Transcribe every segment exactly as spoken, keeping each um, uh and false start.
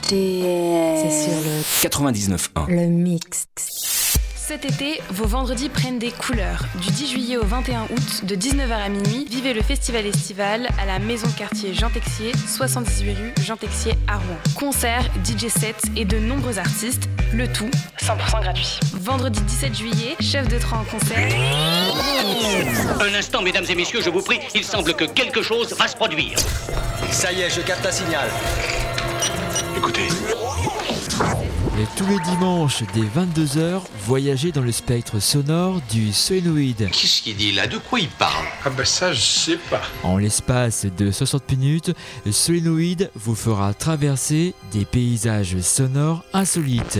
D. C'est sur le quatre-vingt-dix-neuf un. Le mix. Cet été, vos vendredis prennent des couleurs. Du dix juillet au vingt et un août, de dix-neuf heures à minuit, vivez le festival estival à la maison quartier Jean Texier, soixante-dix-huit rue Jean Texier à Rouen. Concerts, D J sets et de nombreux artistes, le tout cent pour cent gratuit. Vendredi dix-sept juillet, chef de train en concert. Un instant, mesdames et messieurs, je vous prie, il semble que quelque chose va se produire. Ça y est, je capte un signal. Écoutez. Et tous les dimanches, dès vingt-deux heures, voyagez dans le spectre sonore du solénoïde. Qu'est-ce qu'il dit là? De quoi il parle? Ah bah ça, je sais pas. En l'espace de soixante minutes, le solénoïde vous fera traverser des paysages sonores insolites.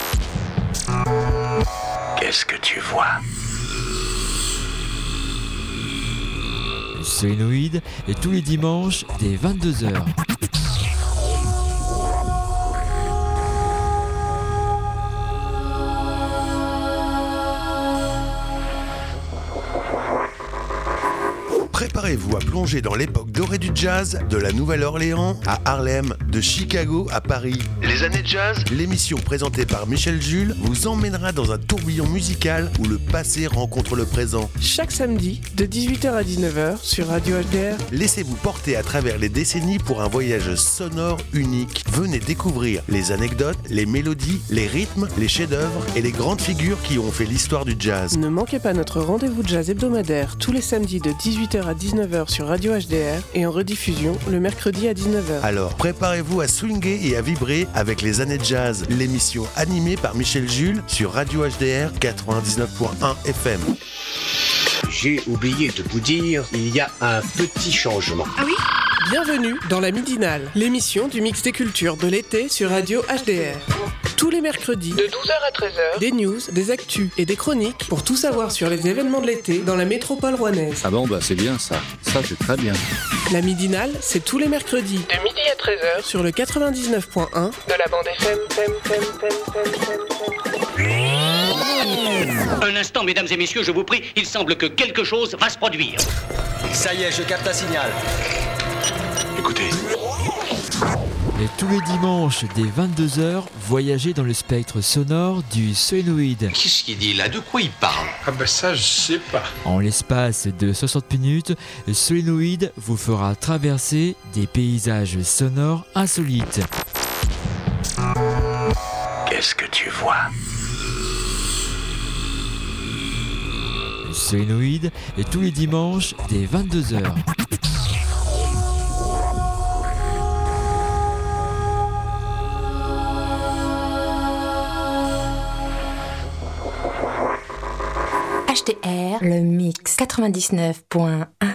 Qu'est-ce que tu vois? Le solénoïde est tous les dimanches, dès vingt-deux heures. Préparez-vous à plonger dans l'époque dorée du jazz, de la Nouvelle-Orléans à Harlem, de Chicago à Paris. Les années jazz, l'émission présentée par Michel Jules, vous emmènera dans un tourbillon musical où le passé rencontre le présent. Chaque samedi, de dix-huit heures à dix-neuf heures, sur Radio H D R. Laissez-vous porter à travers les décennies pour un voyage sonore unique. Venez découvrir les anecdotes, les mélodies, les rythmes, les chefs-d'œuvre et les grandes figures qui ont fait l'histoire du jazz. Ne manquez pas notre rendez-vous jazz hebdomadaire tous les samedis de dix-huit heures à dix-neuf heures sur Radio H D R et en rediffusion le mercredi à dix-neuf heures. Alors préparez-vous à swinguer et à vibrer avec les années jazz, l'émission animée par Michel Jules sur Radio H D R quatre-vingt-dix-neuf point un F M. J'ai oublié de vous dire, il y a un petit changement. Ah oui? Bienvenue dans la Midinale, l'émission du mix des cultures de l'été sur Radio H D R. Tous les mercredis, de douze heures à treize heures, des news, des actus et des chroniques pour tout savoir sur les événements de l'été dans la métropole rouennaise. Ah bon, bah c'est bien ça. Ça, c'est très bien. La Midinale, c'est tous les mercredis, de midi à treize heures, sur le quatre-vingt-dix-neuf point un de la bande F M. F M, F M, F M, F M, F M. Un instant, mesdames et messieurs, je vous prie, il semble que quelque chose va se produire. Ça y est, je capte un signal. Écoutez. Et tous les dimanches, dès vingt-deux heures, voyagez dans le spectre sonore du solénoïde. Qu'est-ce qu'il dit là? De quoi il parle? Ah bah ça, je sais pas. En l'espace de soixante minutes, le solénoïde vous fera traverser des paysages sonores insolites. Qu'est-ce que tu vois? Le solénoïde est tous les dimanches, dès vingt-deux heures. H D R, le mix quatre-vingt-dix-neuf point un.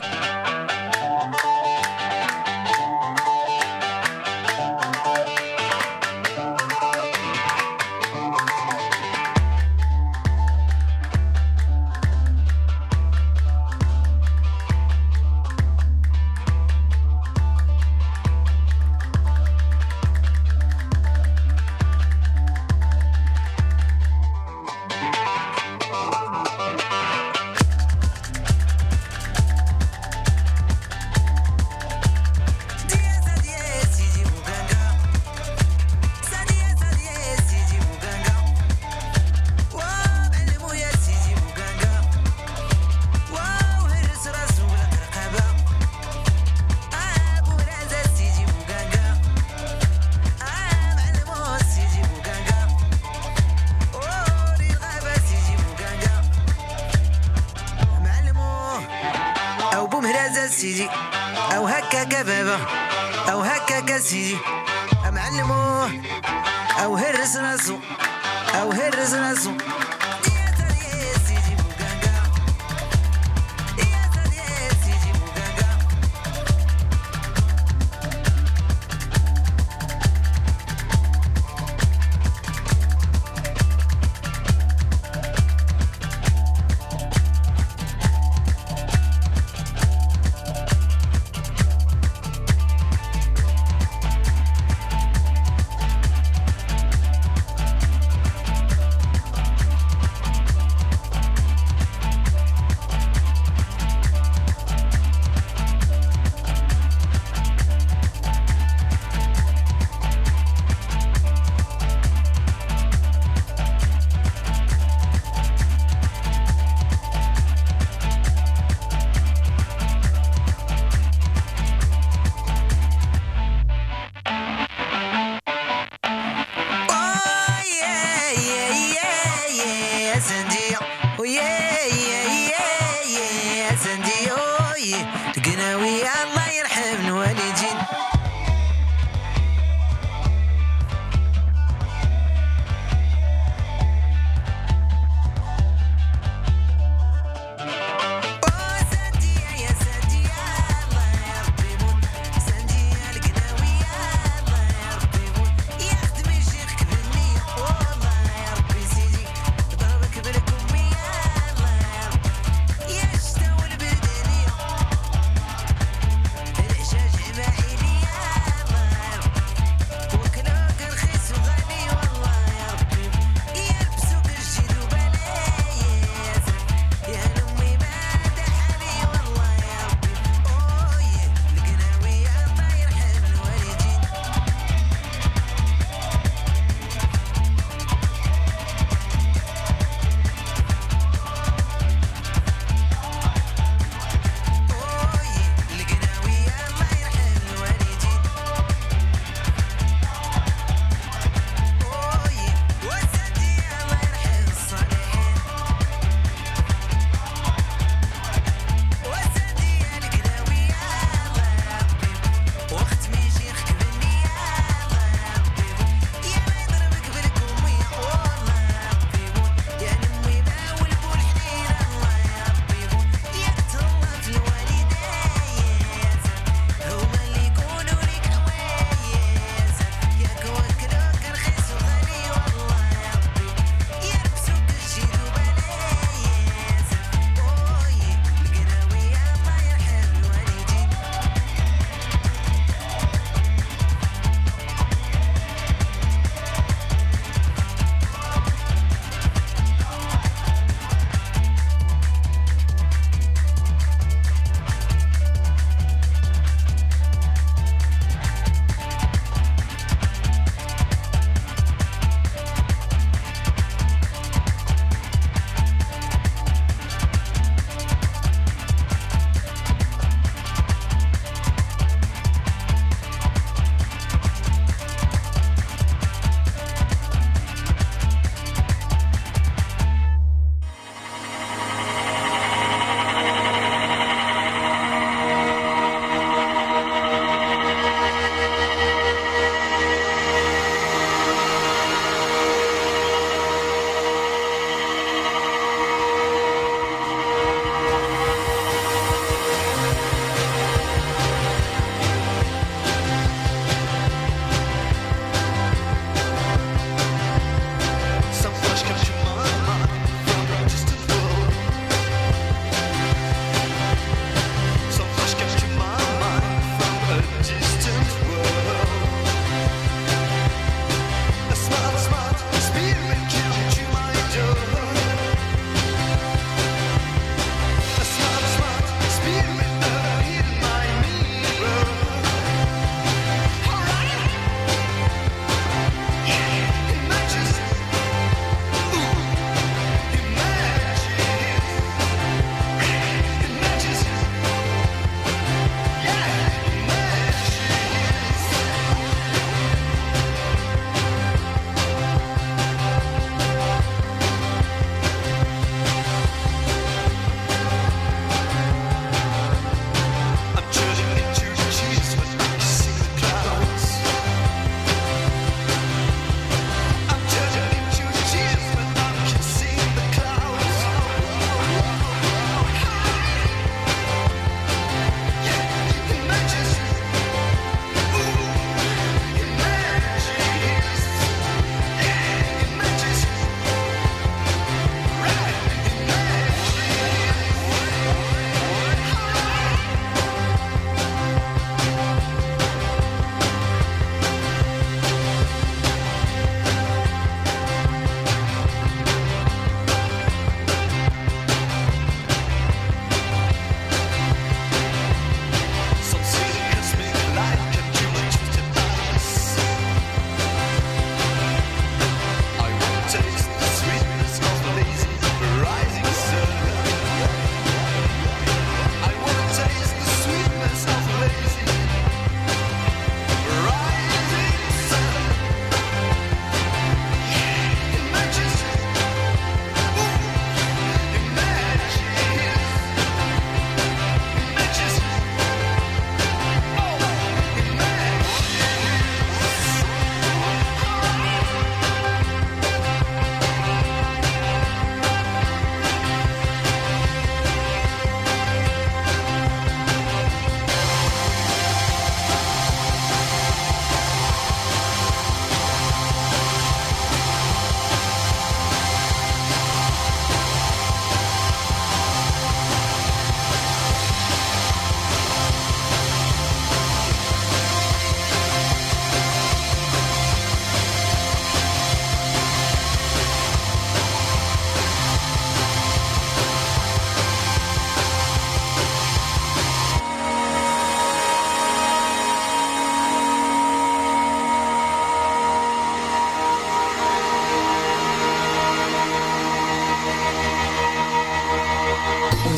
سيدي او هكاك بابا او هكاك سيدي معلموه او هرس راسو او هرس راسو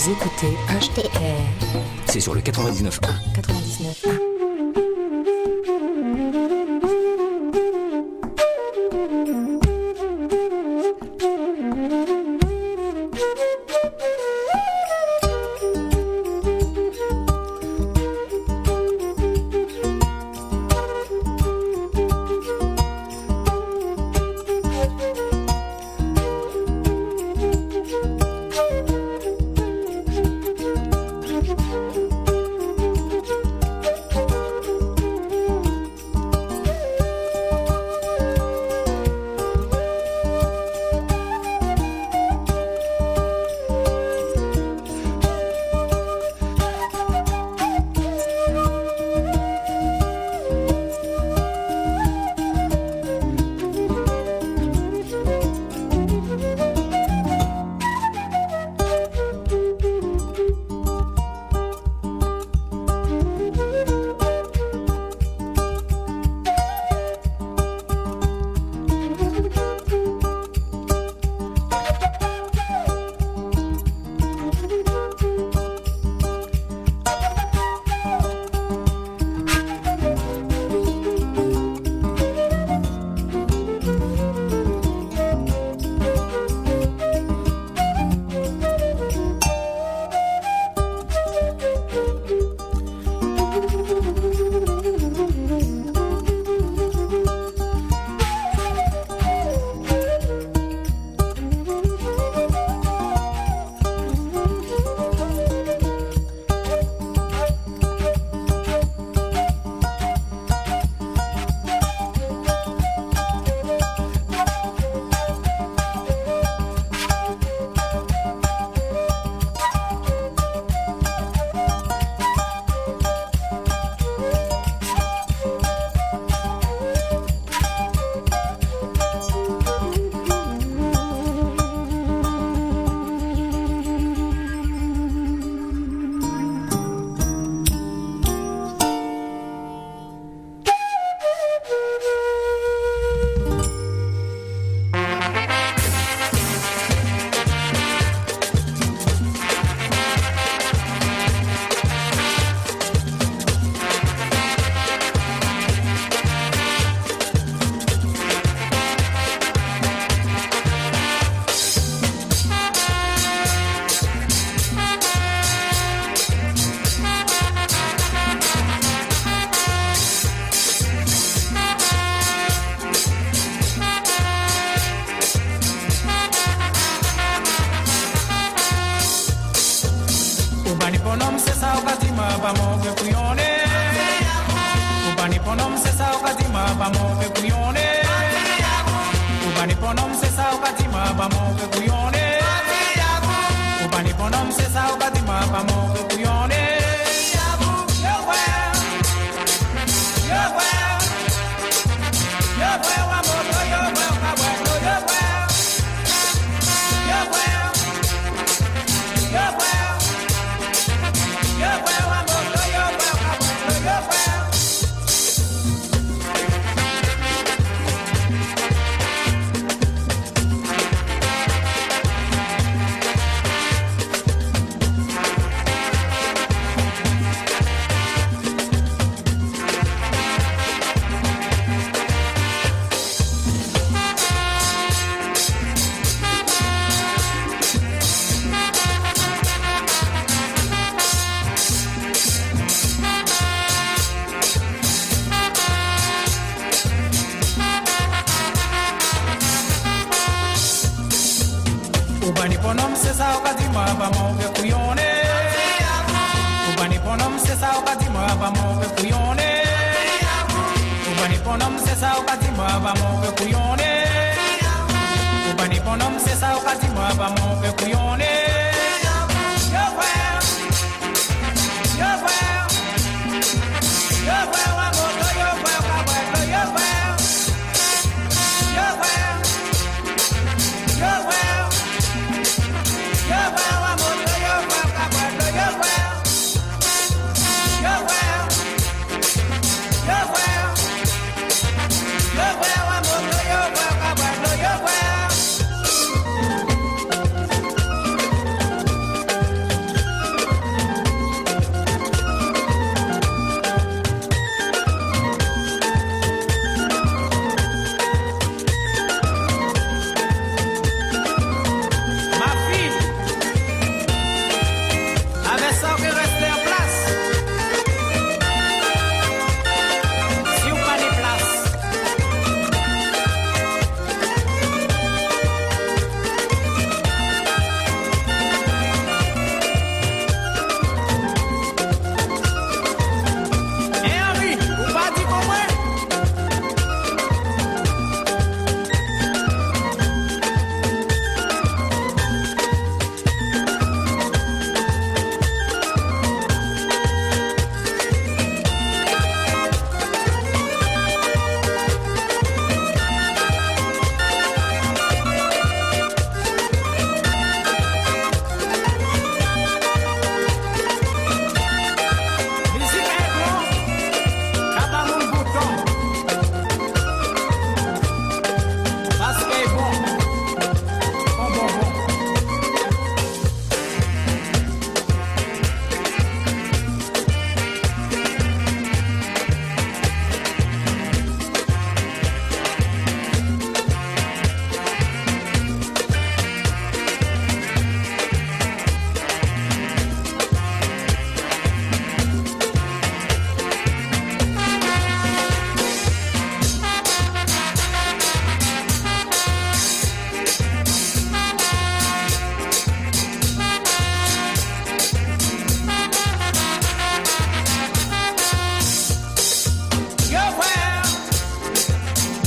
Vous écoutez H T R. C'est sur le quatre-vingt-dix-neuf point un. quatre-vingt-dix-neuf point un.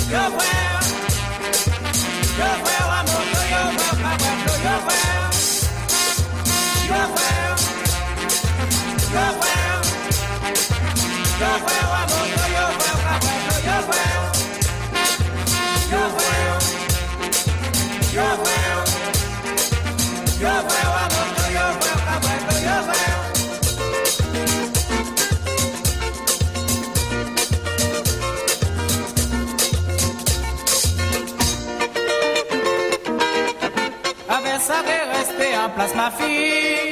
Avec ça qu'est resté en place ma fille.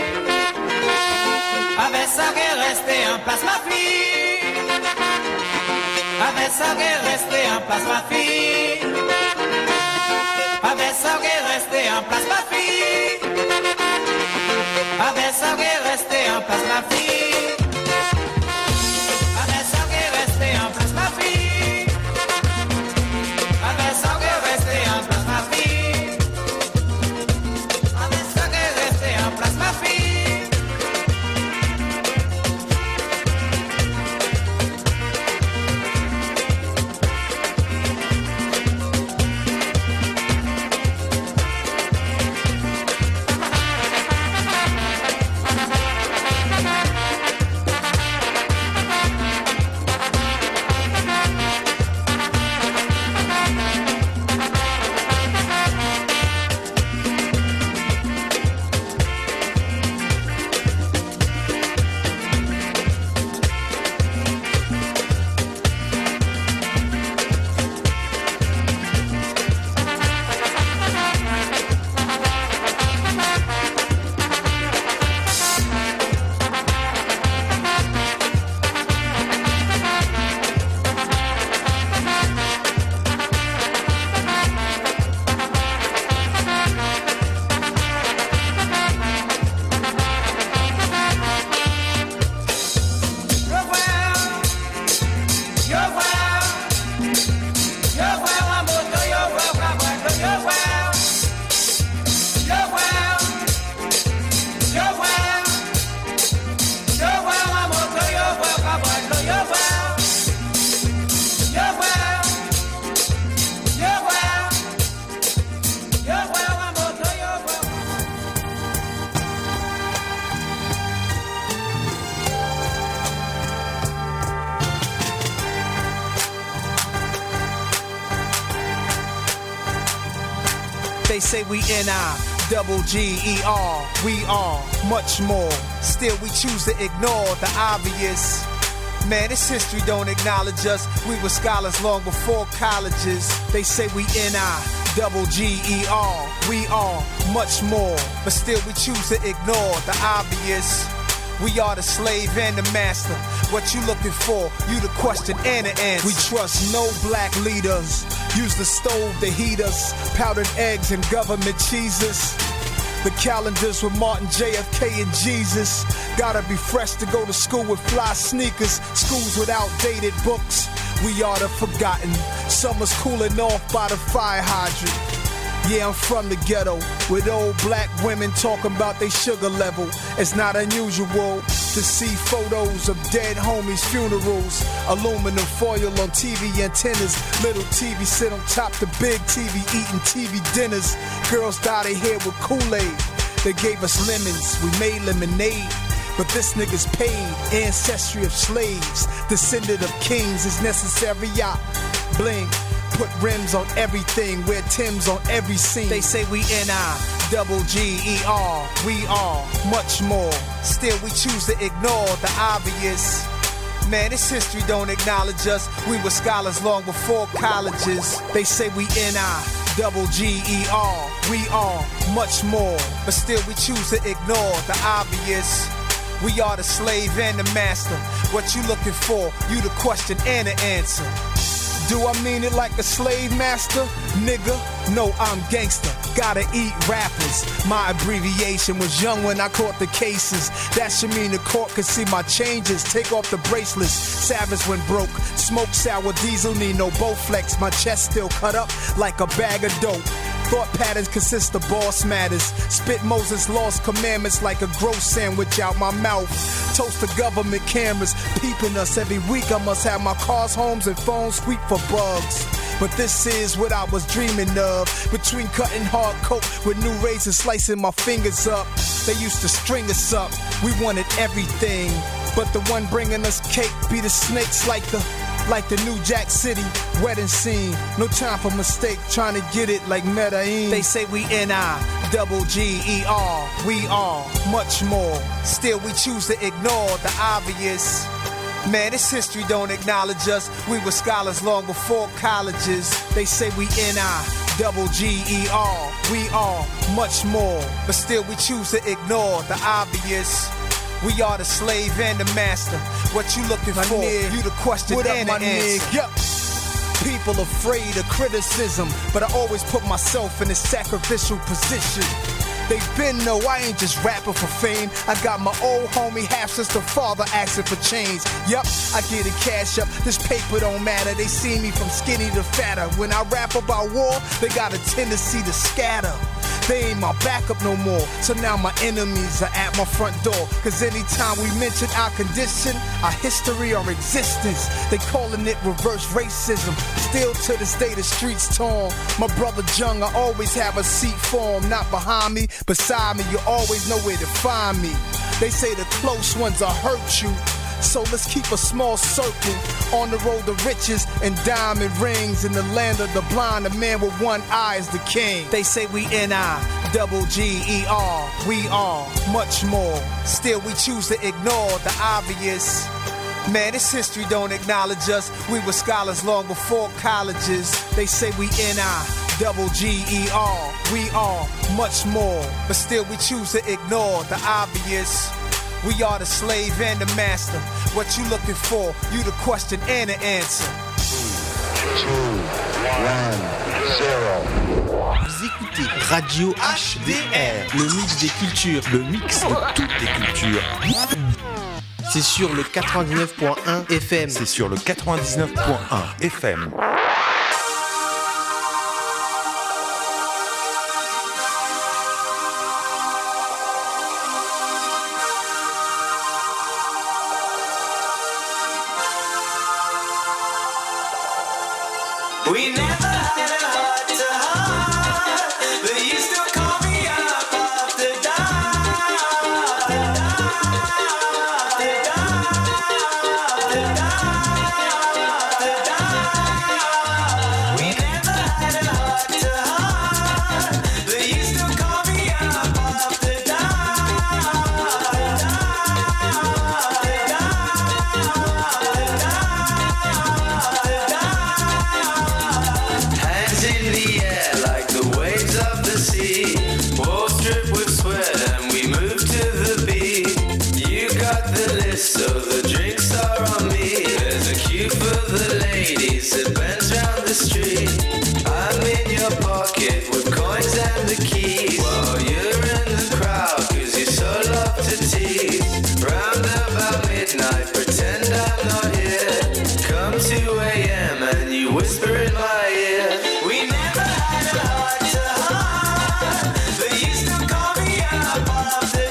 Avec ça qu'est resté en place ma fille. Avec ça qu'est resté en place ma fille. Avec ça qu'est resté en place ma fille. Avec ça qu'est resté en place ma fille. Avec ça qu'est resté en place ma fille. Avec ça qu'est resté en place ma fille. Avec ça qu'est resté en place ma fille. They say we N I, double G E R, we are much more. Still we choose to ignore the obvious. Man, this history don't acknowledge us. We were scholars long before colleges. They say we N I, double G E R, we are much more. But still we choose to ignore the obvious. We are the slave and the master. What you looking for? You the question and the answer. We trust no black leaders. Use the stove to heat us. Powdered eggs and government cheeses. The calendars with Martin, J F K, and Jesus. Gotta be fresh to go to school with fly sneakers. Schools with outdated books. We are the forgotten. Summer's cooling off by the fire hydrant. Yeah, I'm from the ghetto, with old black women talking about their sugar level. It's not unusual to see photos of dead homies' funerals. Aluminum foil on T V antennas. Little T V sit on top the big T V eating T V dinners. Girls dye their hair with Kool-Aid. They gave us lemons, we made lemonade. But this nigga's paid, ancestry of slaves. Descendant of kings is necessary, yeah. Bling. Put rims on everything, wear Timbs on every scene. They say we N I, double G E R, we are much more. Still we choose to ignore the obvious. Man, this history don't acknowledge us. We were scholars long before colleges. They say we N I, double G E R, we are much more. But still we choose to ignore the obvious. We are the slave and the master. What you looking for? You the question and the answer. Do I mean it like a slave master? Nigga, no, I'm gangster. Gotta eat rappers. My abbreviation was young when I caught the cases. That should mean the court could see my changes. Take off the bracelets. Savage when broke. Smoke sour diesel, need no Bowflex. My chest still cut up like a bag of dope. Thought patterns consist of boss matters. Spit Moses' lost commandments like a gross sandwich out my mouth. Toast the government cameras peeping us every week. I must have my cars, homes, and phones squeak for bugs. But this is what I was dreaming of. Between cutting hard coke with new razors slicing my fingers up. They used to string us up, we wanted everything. But the one bringing us cake be the snakes like the Like the New Jack City wedding scene. No time for mistake, trying to get it like Medellin. They say we N I, double G E R. We are much more. Still we choose to ignore the obvious. Man, this history don't acknowledge us. We were scholars long before colleges. They say we N I, double G E R. We are much more. But still we choose to ignore the obvious. We are the slave and the master. What you looking my for? Nig. You the question what and up, the answer. Yep. People afraid of criticism, but I always put myself in a sacrificial position. They been know I ain't just rapping for fame. I got my old homie half sister father asking for change. Yup, I get it cash up. This paper don't matter. They see me from skinny to fatter. When I rap about war, they got a tendency to scatter. They ain't my backup no more. So now my enemies are at my front door. Cause anytime we mention our condition, our history, our existence, they calling it reverse racism. Still to this day the streets torn. My brother Jung, I always have a seat for him. Not behind me, beside me, you always know where to find me. They say the close ones will hurt you. So let's keep a small circle on the road to riches and diamond rings. In the land of the blind, a man with one eye is the king. They say we N I, double G E R. We are much more. Still we choose to ignore the obvious. Man, this history don't acknowledge us. We were scholars long before colleges. They say we N I, double G E R. We are much more. But still we choose to ignore the obvious. We are the slave and the master. What you looking for? You the question and the answer. Two, one, zero. Vous écoutez Radio H D R, le mix des cultures, le mix de toutes les cultures. C'est sur le quatre-vingt-dix-neuf point un F M. C'est sur le quatre-vingt-dix-neuf point un F M. We never had a heart to heart, but you still call me up after dark, after dark, after dark. We never had a heart to heart, but you still call me up after dark, after in the air like the waves of the sea. Walls drip with sweat and we move to the beat. You got the list so the drinks are on me. There's a queue for the ladies that bends round the street. I'm in your pocket with coins and the keys, while you're in the crowd cause you so love to tease. Round about midnight pretend I'm not here. Come two a.m. and you whisper in my ear. We never had a heart to heart, but you still call me up after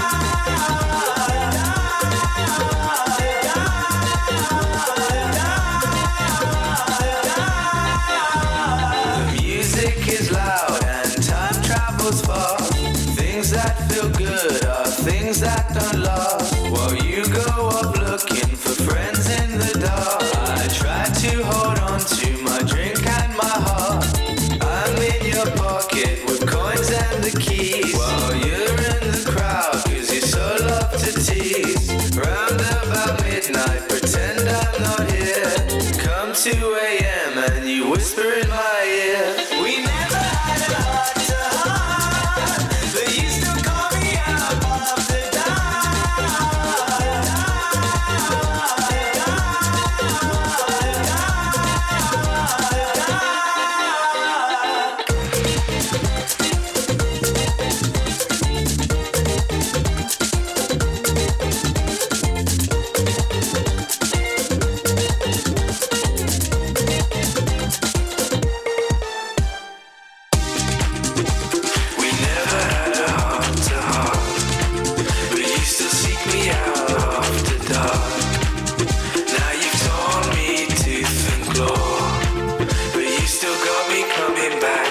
dark. The music is loud and time travels far. Things that feel good are things that don't last. While you go up looking for friends in the dark, I try to hold on to my drink and my heart. I'm in your pocket with coins and the keys, while you're in the crowd cause you so love to tease. Round about midnight pretend I'm not here. Come two a.m. and you whisper in my ear. We never had a heart to heart, but you still call me up after still got me coming back.